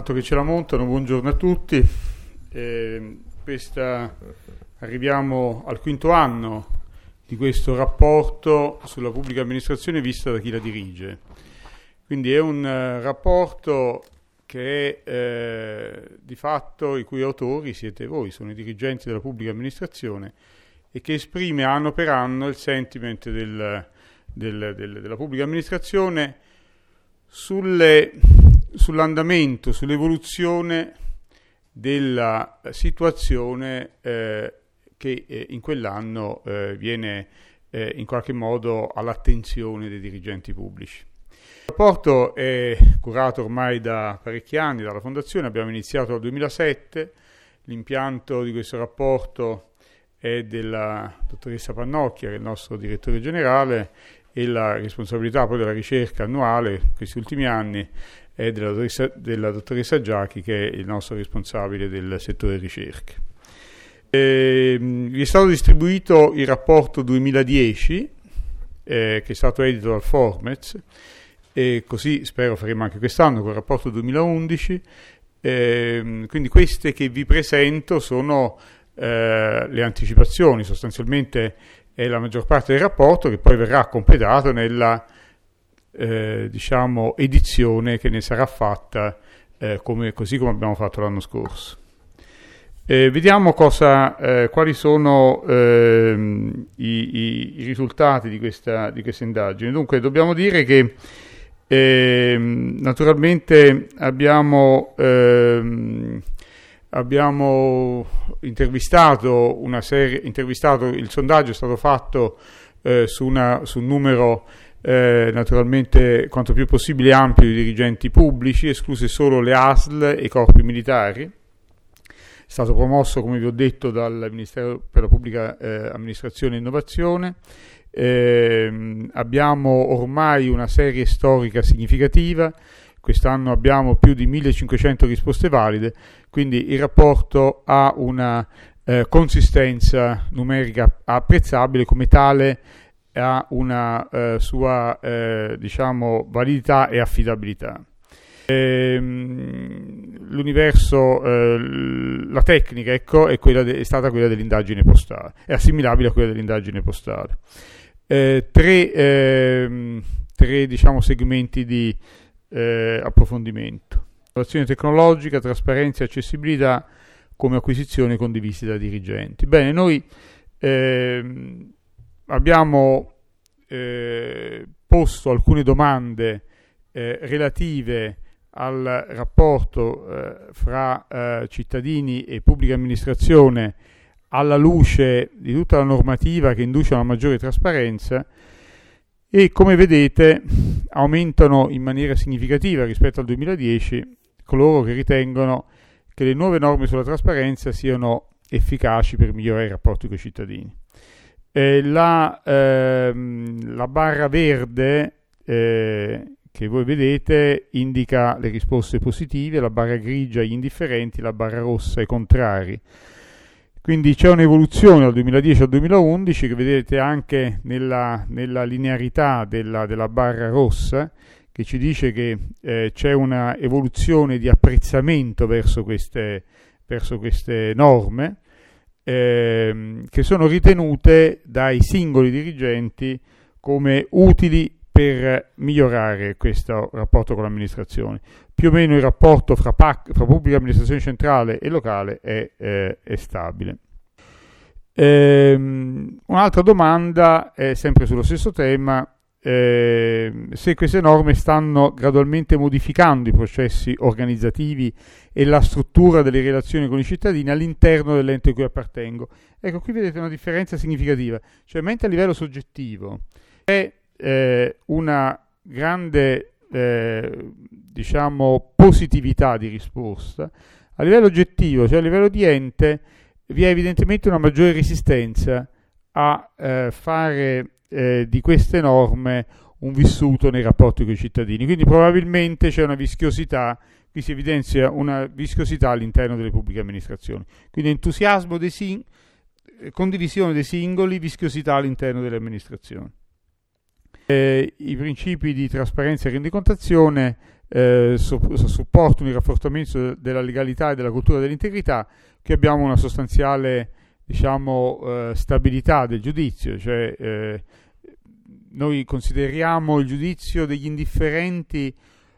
Tanto che ce la montano, buongiorno a tutti. Arriviamo al quinto anno di questo rapporto sulla pubblica amministrazione vista da chi la dirige. Quindi è un rapporto che di fatto i cui autori siete voi, sono i dirigenti della pubblica amministrazione, e che esprime anno per anno il sentiment della pubblica amministrazione sull'andamento, sull'evoluzione della situazione che in quell'anno viene in qualche modo all'attenzione dei dirigenti pubblici. Il rapporto è curato ormai da parecchi anni dalla Fondazione, abbiamo iniziato nel 2007, l'impianto di questo rapporto è della dottoressa Pannocchia, che è il nostro direttore generale, e la responsabilità poi della ricerca annuale questi ultimi anni è della dottoressa Giachi, che è il nostro responsabile del settore ricerche. Vi è stato distribuito il rapporto 2010 che è stato edito dal Formez, e così spero faremo anche quest'anno con il rapporto 2011. Quindi queste che vi presento sono le anticipazioni, sostanzialmente è la maggior parte del rapporto, che poi verrà completato nella edizione che ne sarà fatta così come abbiamo fatto l'anno scorso. Vediamo quali sono i risultati di questa indagine. Dunque dobbiamo dire che naturalmente abbiamo intervistato il sondaggio è stato fatto su un numero naturalmente quanto più possibile ampio di dirigenti pubblici, escluse solo le ASL e i corpi militari. È stato promosso, come vi ho detto, dal Ministero per la Pubblica Amministrazione e Innovazione. Abbiamo ormai una serie storica significativa. Quest'anno abbiamo più di 1500 risposte valide, quindi il rapporto ha una consistenza numerica apprezzabile, come tale ha una sua validità e affidabilità. L'universo, la tecnica è stata quella dell'indagine postale, è assimilabile a quella dell'indagine postale. Tre segmenti di approfondimento: innovazione tecnologica, trasparenza e accessibilità come acquisizione condivisi da dirigenti. Bene, noi abbiamo posto alcune domande relative al rapporto fra cittadini e pubblica amministrazione alla luce di tutta la normativa che induce a una maggiore trasparenza, e come vedete aumentano in maniera significativa rispetto al 2010 coloro che ritengono che le nuove norme sulla trasparenza siano efficaci per migliorare i rapporti con i cittadini. La barra verde che voi vedete indica le risposte positive, la barra grigia gli indifferenti, la barra rossa i contrari. Quindi c'è un'evoluzione dal 2010 al 2011 che vedete anche nella linearità della barra rossa, che ci dice che c'è una evoluzione di apprezzamento verso queste norme che sono ritenute dai singoli dirigenti come utili per migliorare questo rapporto con l'amministrazione. Più o meno il rapporto fra pubblica amministrazione centrale e locale è stabile. Un'altra domanda è sempre sullo stesso tema: se queste norme stanno gradualmente modificando i processi organizzativi e la struttura delle relazioni con i cittadini all'interno dell'ente a cui appartengo. Ecco, qui vedete una differenza significativa, cioè mentre a livello soggettivo è una grande positività di risposta, a livello oggettivo, cioè a livello di ente, vi è evidentemente una maggiore resistenza a fare di queste norme un vissuto nei rapporti con i cittadini. Quindi probabilmente c'è una vischiosità, qui si evidenzia una vischiosità all'interno delle pubbliche amministrazioni. Quindi entusiasmo condivisione dei singoli, vischiosità all'interno delle amministrazioni. I principi di trasparenza e rendicontazione supportano il rafforzamento della legalità e della cultura dell'integrità. Qui abbiamo una sostanziale, diciamo, stabilità del giudizio, cioè noi consideriamo il giudizio degli indifferenti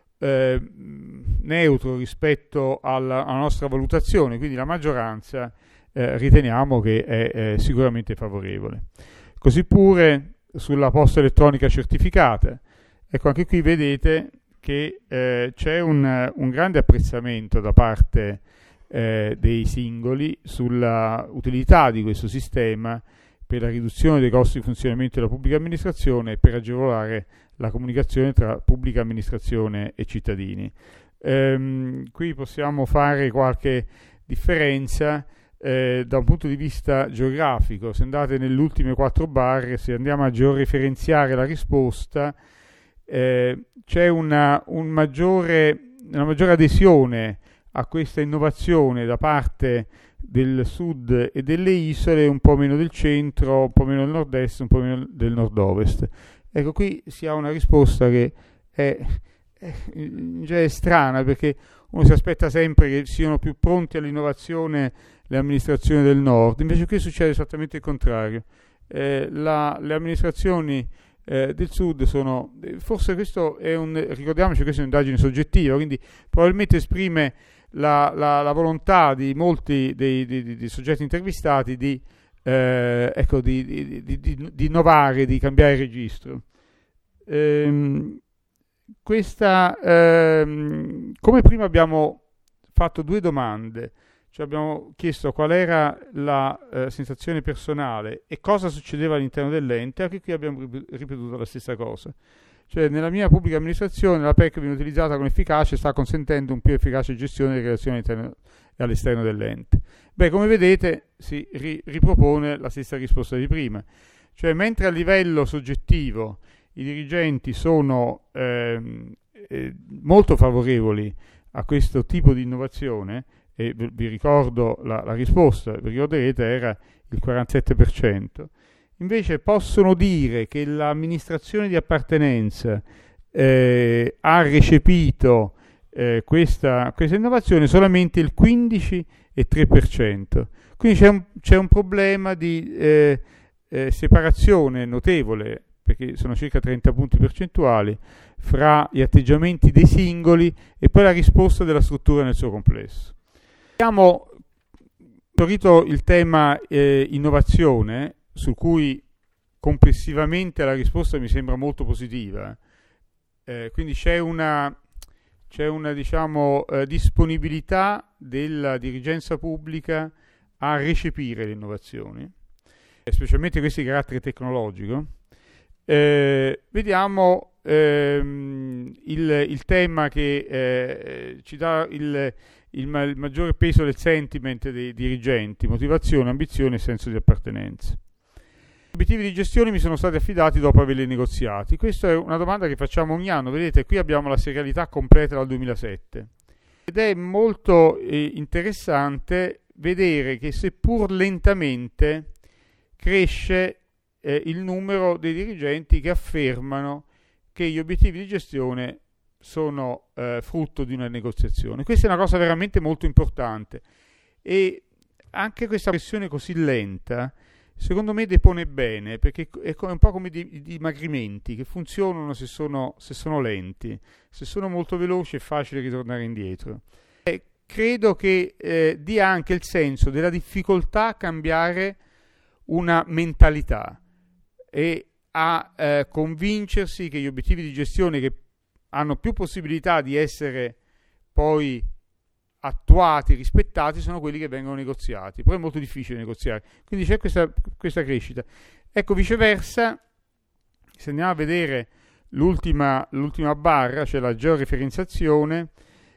neutro rispetto alla nostra valutazione, quindi la maggioranza riteniamo che è sicuramente favorevole. Così pure sulla posta elettronica certificata. Ecco, anche qui vedete che c'è un grande apprezzamento da parte dei singoli sulla utilità di questo sistema per la riduzione dei costi di funzionamento della pubblica amministrazione e per agevolare la comunicazione tra pubblica amministrazione e cittadini. Qui possiamo fare qualche differenza da un punto di vista geografico. Se andate nelle ultime 4 barre, se andiamo a georeferenziare la risposta, c'è una maggiore adesione a questa innovazione da parte del sud e delle isole, un po' meno del centro, un po' meno del nord-est, un po' meno del nord-ovest. Ecco, qui si ha una risposta che è strana, perché uno si aspetta sempre che siano più pronti all'innovazione le amministrazioni del nord, invece qui succede esattamente il contrario. Le amministrazioni del sud sono, forse questo è ricordiamoci, questa è un'indagine soggettiva, quindi probabilmente esprime la volontà di molti dei soggetti intervistati di innovare, di cambiare registro. Come prima abbiamo fatto 2 domande, cioè abbiamo chiesto qual era la sensazione personale e cosa succedeva all'interno dell'ente, anche qui abbiamo ripetuto la stessa cosa. Cioè, nella mia pubblica amministrazione la PEC viene utilizzata con efficacia e sta consentendo un più efficace gestione delle relazioni all'interno e all'esterno dell'ente. Beh, come vedete si ripropone la stessa risposta di prima. Cioè, mentre a livello soggettivo i dirigenti sono molto favorevoli a questo tipo di innovazione, e vi ricordo la risposta, vi ricorderete, era il 47%, invece possono dire che l'amministrazione di appartenenza ha recepito questa innovazione solamente il 15,3%. Quindi c'è un problema di separazione notevole, perché sono circa 30 punti percentuali, fra gli atteggiamenti dei singoli e poi la risposta della struttura nel suo complesso. Abbiamo inserito il tema innovazione, su cui complessivamente la risposta mi sembra molto positiva. Quindi c'è una diciamo, disponibilità della dirigenza pubblica a recepire le innovazioni, specialmente queste di carattere tecnologico. Vediamo il tema che ci dà il maggiore peso del sentiment dei dirigenti: motivazione, ambizione e senso di appartenenza. Gli obiettivi di gestione mi sono stati affidati dopo averli negoziati. Questa è una domanda che facciamo ogni anno. Vedete, qui abbiamo la serialità completa dal 2007 ed è molto interessante vedere che, seppur lentamente, cresce il numero dei dirigenti che affermano che gli obiettivi di gestione sono frutto di una negoziazione. Questa è una cosa veramente molto importante, e anche questa pressione così lenta secondo me depone bene, perché è un po' come i dimagrimenti che funzionano se sono lenti. Se sono molto veloci è facile ritornare indietro. Credo che dia anche il senso della difficoltà a cambiare una mentalità e a convincersi che gli obiettivi di gestione, che hanno più possibilità di essere poi attuati, rispettati, sono quelli che vengono negoziati. Poi è molto difficile negoziare, quindi c'è questa crescita. Ecco, viceversa, se andiamo a vedere l'ultima barra, cioè la georeferenziazione,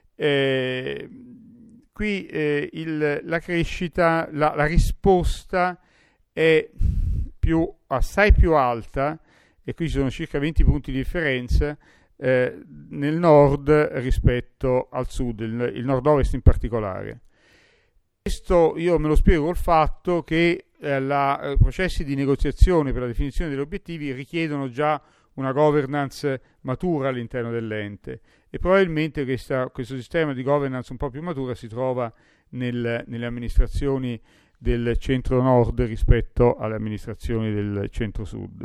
qui la crescita, la risposta è assai più alta, e qui ci sono circa 20 punti di differenza nel nord rispetto al sud, il nord-ovest in particolare. Questo io me lo spiego col fatto che processi di negoziazione per la definizione degli obiettivi richiedono già una governance matura all'interno dell'ente, e probabilmente questo sistema di governance un po' più matura si trova nelle amministrazioni del centro-nord rispetto alle amministrazioni del centro-sud.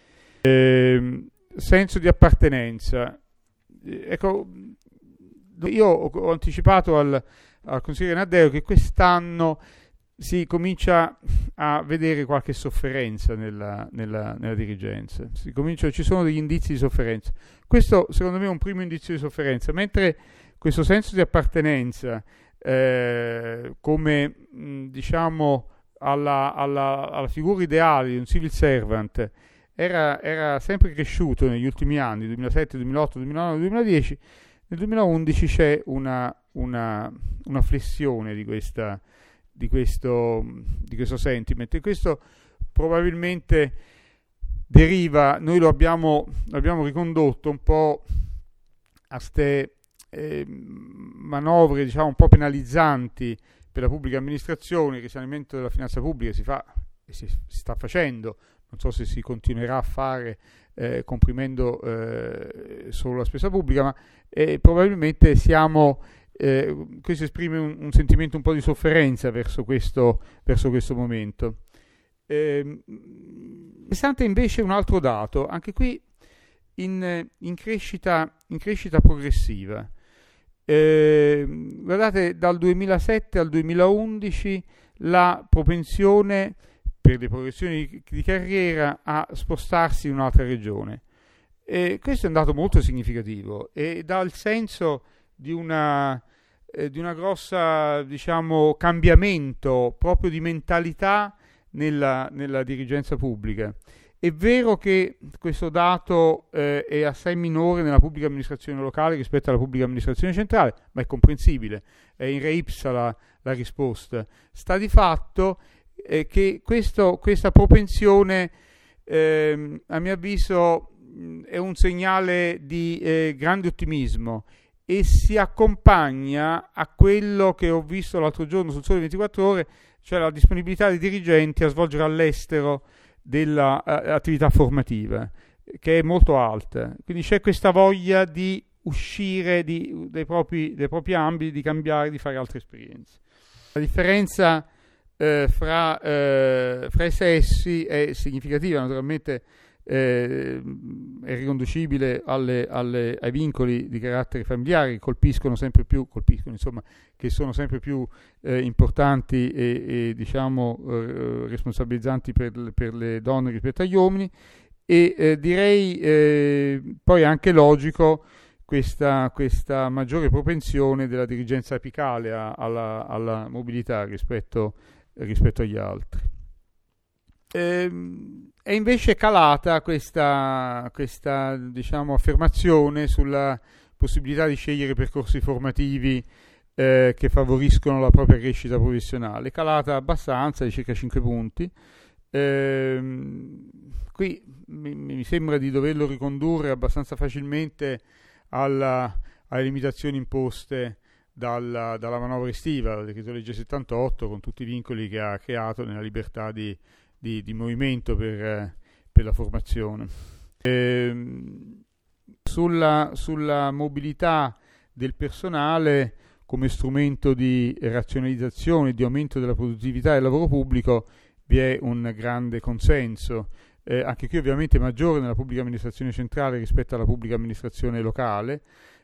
Senso di appartenenza. Ecco, io ho anticipato al consigliere Naddeo che quest'anno si comincia a vedere qualche sofferenza nella dirigenza. Ci sono degli indizi di sofferenza. Questo secondo me è un primo indizio di sofferenza, mentre questo senso di appartenenza come diciamo alla figura ideale di un civil servant era sempre cresciuto negli ultimi anni, 2007, 2008, 2009, 2010. Nel 2011 c'è una flessione di questo sentiment, e questo probabilmente deriva, noi lo abbiamo ricondotto un po' a ste manovre, diciamo, un po' penalizzanti per la pubblica amministrazione. Il risanamento della finanza pubblica si fa e si sta facendo, non so se si continuerà a fare comprimendo solo la spesa pubblica, ma probabilmente questo esprime un sentimento un po' di sofferenza verso questo momento. Interessante invece un altro dato, anche qui in crescita progressiva. Guardate, dal 2007 al 2011 la propensione per le progressioni di carriera a spostarsi in un'altra regione. Questo è un dato molto significativo e dà il senso di una grossa, diciamo, cambiamento proprio di mentalità nella dirigenza pubblica. È vero che questo dato è assai minore nella pubblica amministrazione locale rispetto alla pubblica amministrazione centrale, ma è comprensibile, è in re ipsa la risposta. Sta di fatto che questa propensione, a mio avviso, è un segnale di grande ottimismo e si accompagna a quello che ho visto l'altro giorno sul Sole 24 Ore, cioè la disponibilità dei dirigenti a svolgere all'estero dell'attività formativa, che è molto alta. Quindi c'è questa voglia di uscire dai propri ambiti, di cambiare, di fare altre esperienze. La differenza fra i sessi è significativa, naturalmente è riconducibile ai vincoli di carattere familiare che colpiscono insomma, che sono sempre più importanti e diciamo responsabilizzanti per le donne rispetto agli uomini, e direi poi è anche logico questa maggiore propensione della dirigenza apicale alla mobilità rispetto agli altri. È invece calata questa diciamo affermazione sulla possibilità di scegliere percorsi formativi che favoriscono la propria crescita professionale, calata abbastanza, di circa 5 punti. Qui mi sembra di doverlo ricondurre abbastanza facilmente alle limitazioni imposte dalla manovra estiva, dal decreto legge 78, con tutti i vincoli che ha creato nella libertà di movimento per la formazione. Sulla mobilità del personale come strumento di razionalizzazione, di aumento della produttività del lavoro pubblico, vi è un grande consenso, anche qui ovviamente maggiore nella pubblica amministrazione centrale rispetto alla pubblica amministrazione locale,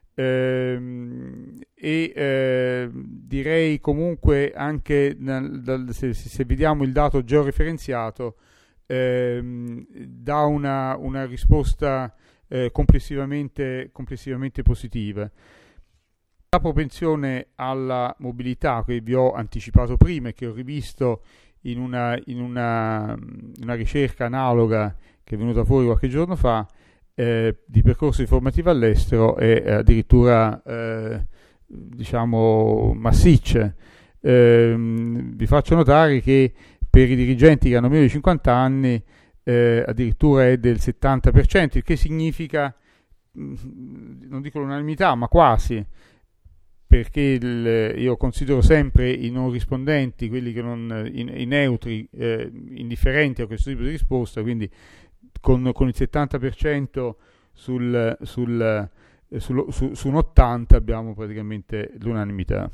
direi comunque anche se vediamo il dato georeferenziato dà una risposta complessivamente positiva. La propensione alla mobilità che vi ho anticipato prima e che ho rivisto in una ricerca analoga che è venuta fuori qualche giorno fa, di percorsi formativi all'estero è addirittura diciamo massiccia. Vi faccio notare che per i dirigenti che hanno meno di 50 anni addirittura è del 70%, il che significa, non dico l'unanimità, ma quasi, perché io considero sempre i non rispondenti, quelli che i neutri, indifferenti a questo tipo di risposta, quindi con il 70% su un 80 abbiamo praticamente l'unanimità.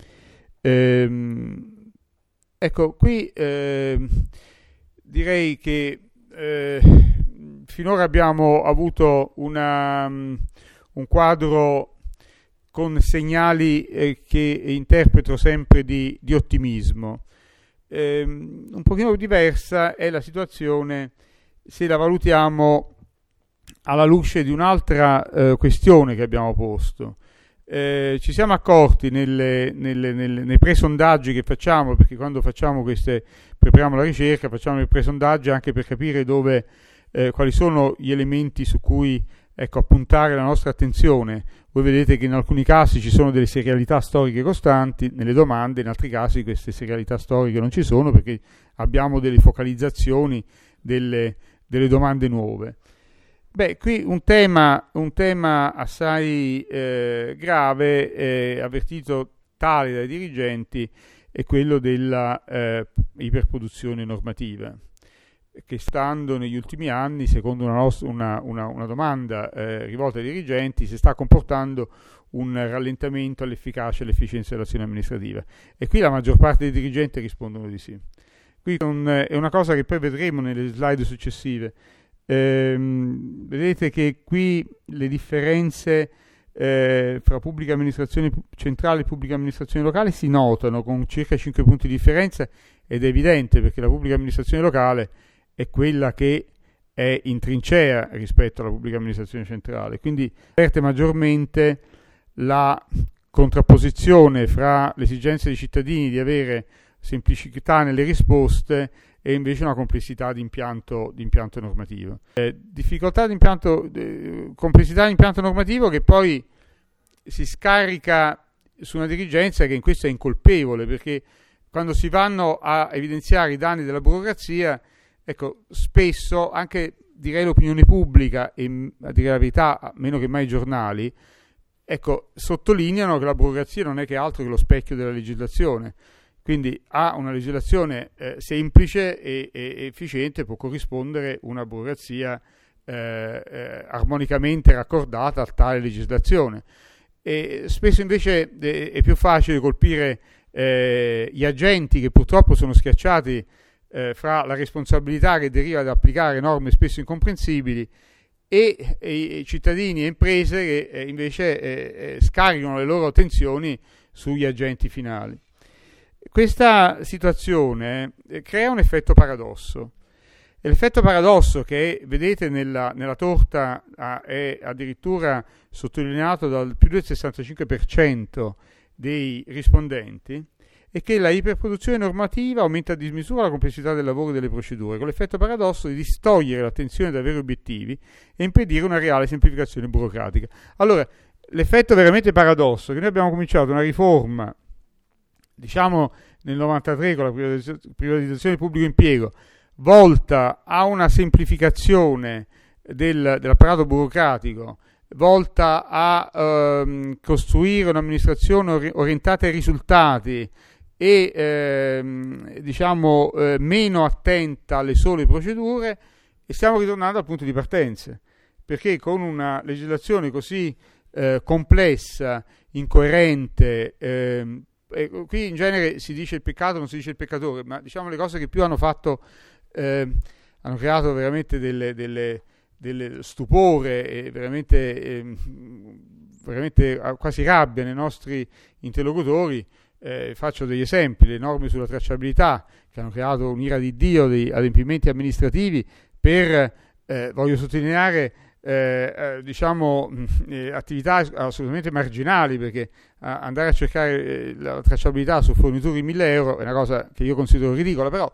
Ecco, qui direi che finora abbiamo avuto un quadro con segnali che interpreto sempre di ottimismo. Un pochino diversa è la situazione se la valutiamo alla luce di un'altra questione che abbiamo posto. Ci siamo accorti nei pre-sondaggi che facciamo, perché quando prepariamo la ricerca, facciamo i pre-sondaggi anche per capire quali sono gli elementi su cui appuntare la nostra attenzione. Voi vedete che in alcuni casi ci sono delle serialità storiche costanti nelle domande, in altri casi queste serialità storiche non ci sono perché abbiamo delle focalizzazioni, delle domande nuove. Beh, qui un tema assai grave, avvertito tale dai dirigenti, è quello della iperproduzione normativa, che stando negli ultimi anni, secondo una domanda rivolta ai dirigenti, si sta comportando un rallentamento all'efficacia e all'efficienza dell'azione amministrativa. E qui la maggior parte dei dirigenti rispondono di sì. Qui è una cosa che poi vedremo nelle slide successive. Vedete che qui le differenze fra pubblica amministrazione centrale e pubblica amministrazione locale si notano con circa 5 punti di differenza, ed è evidente perché la pubblica amministrazione locale è quella che è in trincea rispetto alla pubblica amministrazione centrale, quindi avverte maggiormente la contrapposizione fra l'esigenza dei cittadini di avere semplicità nelle risposte e invece una complessità di impianto normativo. Complessità di impianto normativo che poi si scarica su una dirigenza che in questo è incolpevole, perché quando si vanno a evidenziare i danni della burocrazia, spesso anche direi l'opinione pubblica e a dire la verità, meno che mai i giornali, sottolineano che la burocrazia non è che altro che lo specchio della legislazione. Quindi a una legislazione semplice e efficiente può corrispondere una burocrazia armonicamente raccordata a tale legislazione. E spesso invece è più facile colpire gli agenti che purtroppo sono schiacciati fra la responsabilità che deriva da applicare norme spesso incomprensibili e i cittadini e imprese che invece scaricano le loro attenzioni sugli agenti finali. Questa situazione crea un effetto paradosso. E l'effetto paradosso che vedete nella torta è addirittura sottolineato dal più del 65% dei rispondenti, è che la iperproduzione normativa aumenta a dismisura la complessità del lavoro e delle procedure, con l'effetto paradosso di distogliere l'attenzione dai veri obiettivi e impedire una reale semplificazione burocratica. Allora, l'effetto veramente paradosso è che noi abbiamo cominciato una riforma, diciamo nel 93 con la privatizzazione del pubblico impiego, volta a una semplificazione dell'apparato burocratico, volta a costruire un'amministrazione orientata ai risultati e meno attenta alle sole procedure, e stiamo ritornando al punto di partenza, perché con una legislazione così complessa, incoerente, qui in genere si dice il peccato, non si dice il peccatore, ma diciamo le cose che più hanno fatto, hanno creato veramente delle stupore e veramente quasi rabbia nei nostri interlocutori. Faccio degli esempi: le norme sulla tracciabilità, che hanno creato un'ira di Dio di adempimenti amministrativi per, voglio sottolineare, attività assolutamente marginali, perché andare a cercare la tracciabilità su forniture di 1.000 euro è una cosa che io considero ridicola, però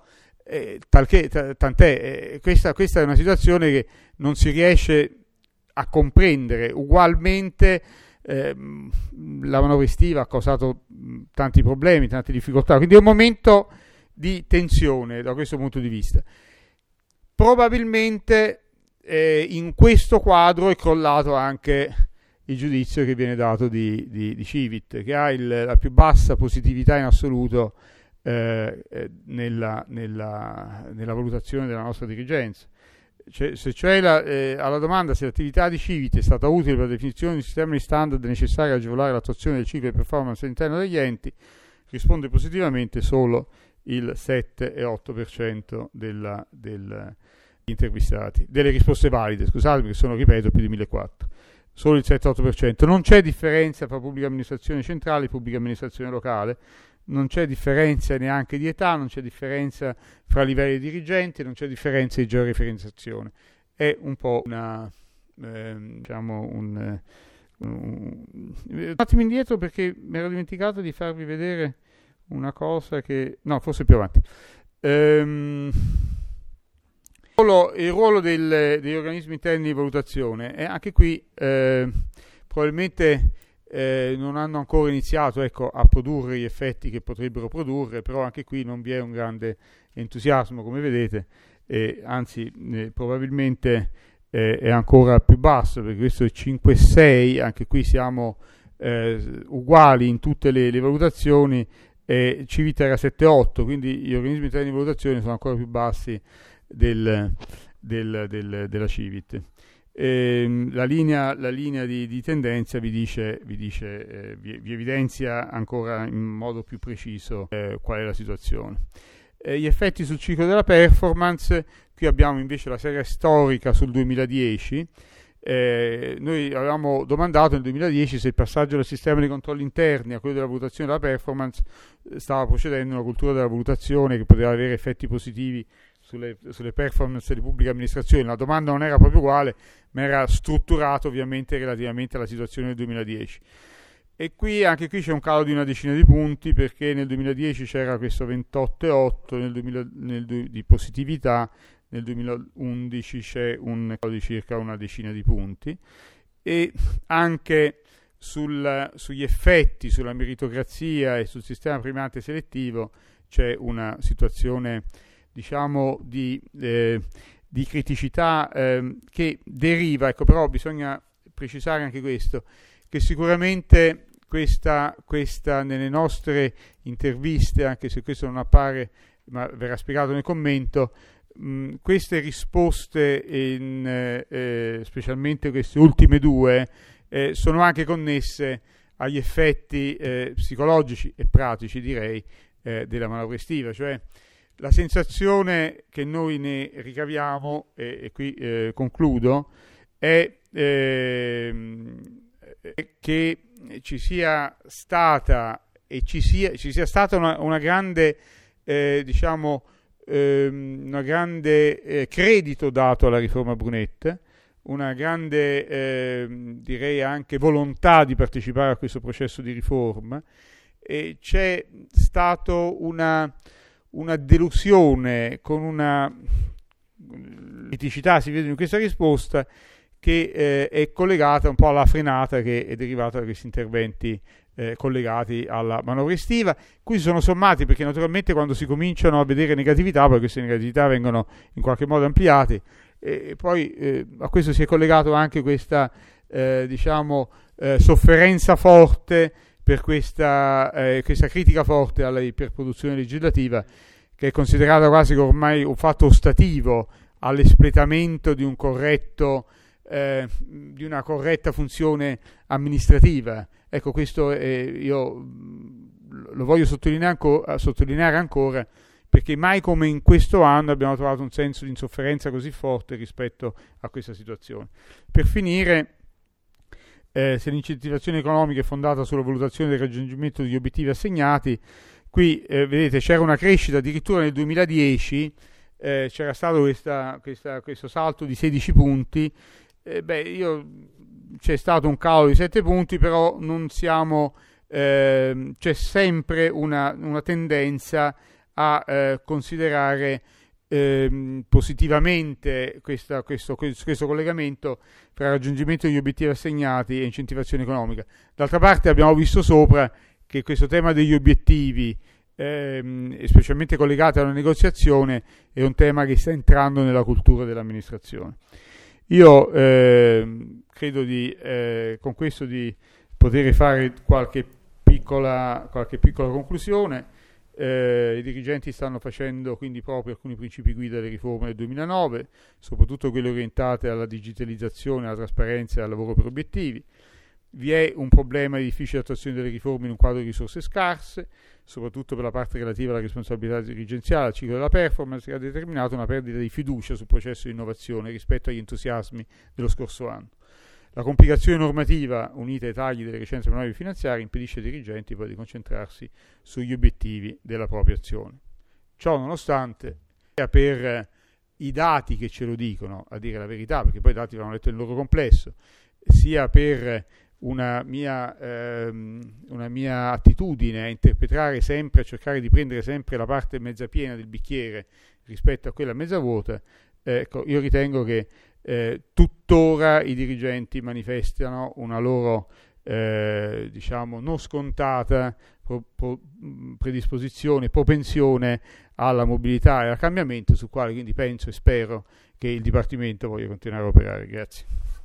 tant'è, questa è una situazione che non si riesce a comprendere. Ugualmente la manovra estiva ha causato tanti problemi, tante difficoltà, quindi è un momento di tensione da questo punto di vista. Probabilmente in questo quadro è crollato anche il giudizio che viene dato di Civit, che ha la più bassa positività in assoluto nella valutazione della nostra dirigenza. alla domanda se l'attività di Civit è stata utile per la definizione di sistemi di standard necessari a agevolare l'attuazione del ciclo di performance all'interno degli enti, risponde positivamente solo il 7,8% degli intervistati. Delle risposte valide, scusate, perché sono, ripeto, più di 1.400. Solo il 7,8%. Non c'è differenza tra pubblica amministrazione centrale e pubblica amministrazione locale, non c'è differenza neanche di età, non c'è differenza fra livelli dirigenti, non c'è differenza di georeferenziazione. È un po' un attimo indietro, perché mi ero dimenticato di farvi vedere una cosa che... No, forse più avanti. Il ruolo degli organismi interni di valutazione, e anche qui probabilmente non hanno ancora iniziato, ecco, a produrre gli effetti che potrebbero produrre, però anche qui non vi è un grande entusiasmo, come vedete, anzi probabilmente è ancora più basso, perché questo è 5,6, anche qui siamo uguali in tutte le valutazioni, e Civit era 7,8, quindi gli organismi interni di valutazione sono ancora più bassi della Civit. La linea di tendenza vi evidenzia ancora in modo più preciso qual è la situazione. Gli effetti sul ciclo della performance, qui abbiamo invece la serie storica sul 2010. Noi avevamo domandato nel 2010 se il passaggio dal sistema dei controlli interni a quello della valutazione della performance stava procedendo una cultura della valutazione che poteva avere effetti positivi sulle performance di pubblica amministrazione. La domanda non era proprio uguale, ma era strutturata ovviamente relativamente alla situazione del 2010. E anche qui c'è un calo di una decina di punti, perché nel 2010 c'era questo 28,8 di positività, nel 2011 c'è un calo di circa una decina di punti, e anche sugli effetti sulla meritocrazia e sul sistema premiante selettivo c'è una situazione, diciamo, di criticità che deriva, ecco, però bisogna precisare anche questo, che sicuramente questa nelle nostre interviste, anche se questo non appare ma verrà spiegato nel commento, queste risposte, specialmente queste ultime due, sono anche connesse agli effetti psicologici e pratici, direi, della manovra estiva, cioè la sensazione che noi ne ricaviamo, e qui concludo, è che ci sia stata una grande, una grande credito dato alla riforma Brunetta, una grande, direi anche volontà di partecipare a questo processo di riforma, e c'è stato una delusione con una criticità, si vede in questa risposta, che è collegata un po' alla frenata che è derivata da questi interventi collegati alla manovra estiva, cui sono sommati, perché naturalmente quando si cominciano a vedere negatività, poi queste negatività vengono in qualche modo ampliate, e poi a questo si è collegato anche questa sofferenza forte per questa critica forte alla iperproduzione legislativa, che è considerata quasi ormai un fatto ostativo all'espletamento di di una corretta funzione amministrativa. Ecco, questo io lo voglio sottolineare ancora, perché mai come in questo anno abbiamo trovato un senso di insofferenza così forte rispetto a questa situazione. Per finire, se l'incentivazione economica è fondata sulla valutazione del raggiungimento degli obiettivi assegnati, qui vedete c'era una crescita addirittura nel 2010, c'era stato questo salto di 16 punti, c'è stato un calo di 7 punti, però non siamo, c'è sempre una tendenza a considerare positivamente questo collegamento tra raggiungimento degli obiettivi assegnati e incentivazione economica. D'altra parte abbiamo visto sopra che questo tema degli obiettivi, specialmente collegati alla negoziazione, è un tema che sta entrando nella cultura dell'amministrazione. Io credo con questo di poter fare qualche piccola conclusione. I dirigenti stanno facendo quindi proprio alcuni principi guida delle riforme del 2009, soprattutto quelle orientate alla digitalizzazione, alla trasparenza e al lavoro per obiettivi. Vi è un problema di difficile attuazione delle riforme in un quadro di risorse scarse, soprattutto per la parte relativa alla responsabilità dirigenziale, al ciclo della performance, che ha determinato una perdita di fiducia sul processo di innovazione rispetto agli entusiasmi dello scorso anno. La complicazione normativa, unita ai tagli delle recenti manovre finanziarie, impedisce ai dirigenti poi di concentrarsi sugli obiettivi della propria azione. Ciò nonostante, per i dati che ce lo dicono, a dire la verità, perché poi i dati vanno letti nel loro complesso, sia per una mia attitudine a interpretare sempre, a cercare di prendere sempre la parte mezza piena del bicchiere rispetto a quella mezza vuota, ecco, io ritengo che tuttora i dirigenti manifestano una loro non scontata predisposizione, propensione alla mobilità e al cambiamento, sul quale quindi penso e spero che il Dipartimento voglia continuare a operare. Grazie.